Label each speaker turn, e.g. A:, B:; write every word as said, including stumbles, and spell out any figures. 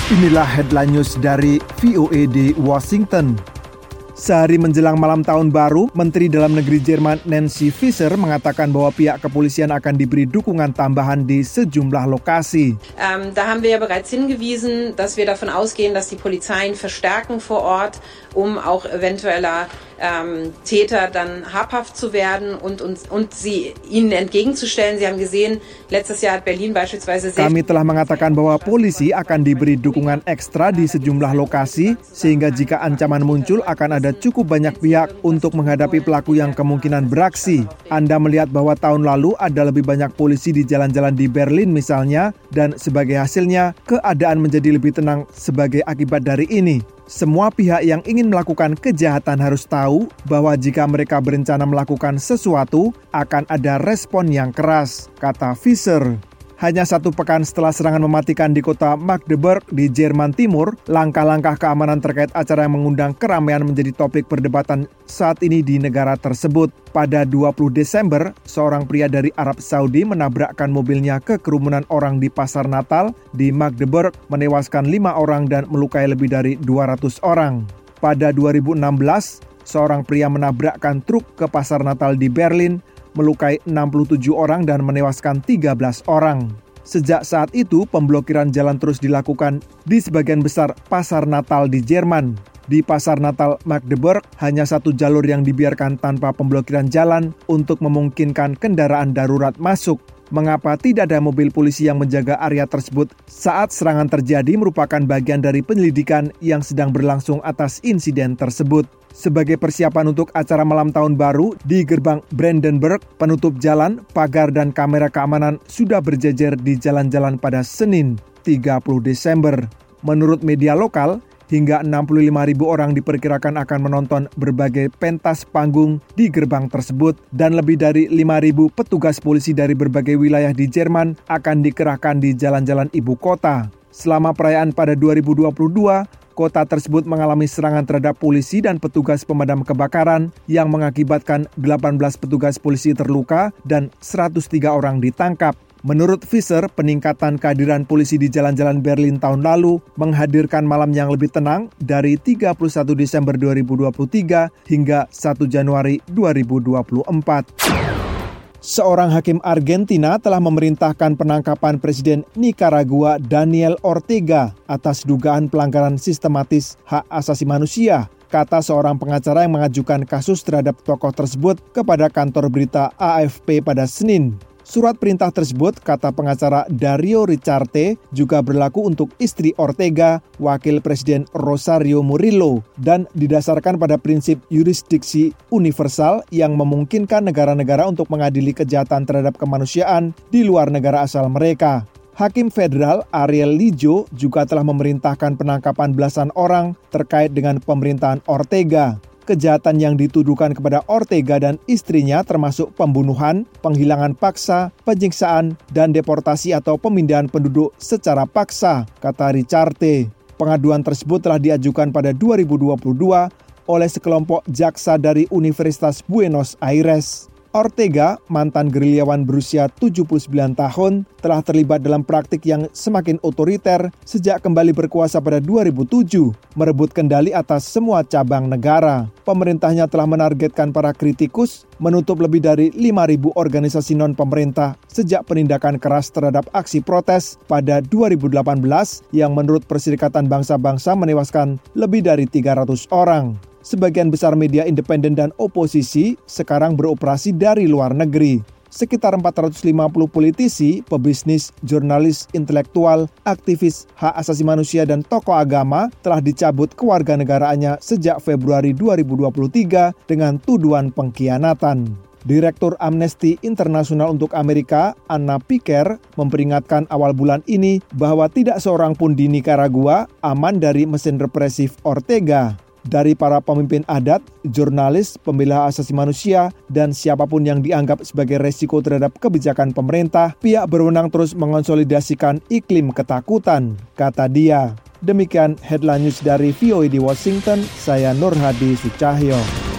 A: Inilah headline news dari V O A di Washington. Sehari menjelang malam tahun baru, Menteri Dalam Negeri Jerman Nancy Faeser mengatakan bahwa pihak kepolisian akan diberi dukungan tambahan di sejumlah lokasi.
B: Ähm, da haben wir ja bereits hingewiesen, dass wir davon ausgehen, dass die Polizeien verstärken vor Ort, um auch eventueller ähm, Täter dann habhaft zu werden und, und, und sie ihnen entgegenzustellen. Sie haben gesehen, letztes Jahr hat Berlin beispielsweise sehr...
A: Kami telah mengatakan bahwa polisi akan diberi dukungan ekstra di sejumlah lokasi, sehingga jika ancaman muncul akan ada cukup banyak pihak untuk menghadapi pelaku yang kemungkinan beraksi. Anda melihat bahwa tahun lalu ada lebih banyak polisi di jalan-jalan di Berlin misalnya, dan sebagai hasilnya keadaan menjadi lebih tenang sebagai akibat dari ini. Semua pihak yang ingin melakukan kejahatan harus tahu bahwa jika mereka berencana melakukan sesuatu, akan ada respon yang keras, kata Faeser. Hanya satu pekan setelah serangan mematikan di kota Magdeburg di Jerman Timur, langkah-langkah keamanan terkait acara yang mengundang keramaian menjadi topik perdebatan saat ini di negara tersebut. Pada dua puluh Desember, seorang pria dari Arab Saudi menabrakkan mobilnya ke kerumunan orang di pasar Natal di Magdeburg, menewaskan lima orang dan melukai lebih dari dua ratus orang. Pada dua ribu enam belas, seorang pria menabrakkan truk ke pasar Natal di Berlin, melukai enam puluh tujuh orang dan menewaskan tiga belas orang. Sejak saat itu, pemblokiran jalan terus dilakukan di sebagian besar pasar Natal di Jerman. Di pasar Natal Magdeburg, hanya satu jalur yang dibiarkan tanpa pemblokiran jalan untuk memungkinkan kendaraan darurat masuk. Mengapa tidak ada mobil polisi yang menjaga area tersebut saat serangan terjadi merupakan bagian dari penyelidikan yang sedang berlangsung atas insiden tersebut. Sebagai persiapan untuk acara malam tahun baru di gerbang Brandenburg, penutup jalan, pagar dan kamera keamanan sudah berjejer di jalan-jalan pada Senin, tiga puluh Desember. Menurut media lokal, hingga enam puluh lima ribu orang diperkirakan akan menonton berbagai pentas panggung di gerbang tersebut dan lebih dari lima ribu petugas polisi dari berbagai wilayah di Jerman akan dikerahkan di jalan-jalan ibu kota. Selama perayaan pada dua ribu dua puluh dua, kota tersebut mengalami serangan terhadap polisi dan petugas pemadam kebakaran yang mengakibatkan delapan belas petugas polisi terluka dan seratus tiga orang ditangkap. Menurut Faeser, peningkatan kehadiran polisi di jalan-jalan Berlin tahun lalu menghadirkan malam yang lebih tenang dari tiga puluh satu Desember dua ribu dua puluh tiga hingga satu Januari dua ribu dua puluh empat. Seorang hakim Argentina telah memerintahkan penangkapan Presiden Nicaragua Daniel Ortega atas dugaan pelanggaran sistematis hak asasi manusia, kata seorang pengacara yang mengajukan kasus terhadap tokoh tersebut kepada kantor berita A F P pada Senin. Surat perintah tersebut, kata pengacara Dario Richarte, juga berlaku untuk istri Ortega, wakil Presiden Rosario Murillo, dan didasarkan pada prinsip yurisdiksi universal yang memungkinkan negara-negara untuk mengadili kejahatan terhadap kemanusiaan di luar negara asal mereka. Hakim federal Ariel Lijo juga telah memerintahkan penangkapan belasan orang terkait dengan pemerintahan Ortega. Kejahatan yang dituduhkan kepada Ortega dan istrinya termasuk pembunuhan, penghilangan paksa, penyiksaan, dan deportasi atau pemindahan penduduk secara paksa, kata Richarte. Pengaduan tersebut telah diajukan pada dua ribu dua puluh dua oleh sekelompok jaksa dari Universitas Buenos Aires. Ortega, mantan gerilyawan berusia tujuh puluh sembilan tahun, telah terlibat dalam praktik yang semakin otoriter sejak kembali berkuasa pada dua ribu tujuh, merebut kendali atas semua cabang negara. Pemerintahnya telah menargetkan para kritikus, menutup lebih dari lima ribu organisasi non-pemerintah sejak penindakan keras terhadap aksi protes pada dua ribu delapan belas yang menurut Perserikatan Bangsa-Bangsa menewaskan lebih dari tiga ratus orang. Sebagian besar media independen dan oposisi sekarang beroperasi dari luar negeri. Sekitar empat ratus lima puluh politisi, pebisnis, jurnalis, intelektual, aktivis hak asasi manusia, dan tokoh agama telah dicabut kewarganegaraannya sejak Februari dua ribu dua puluh tiga dengan tuduhan pengkhianatan. Direktur Amnesty International untuk Amerika, Anna Piker, memperingatkan awal bulan ini bahwa tidak seorang pun di Nicaragua aman dari mesin represif Ortega. Dari para pemimpin adat, jurnalis, pembela hak asasi manusia, dan siapapun yang dianggap sebagai resiko terhadap kebijakan pemerintah, pihak berwenang terus mengonsolidasikan iklim ketakutan, kata dia. Demikian headline news dari V O A di Washington, saya Nur Hadi Sucahyo.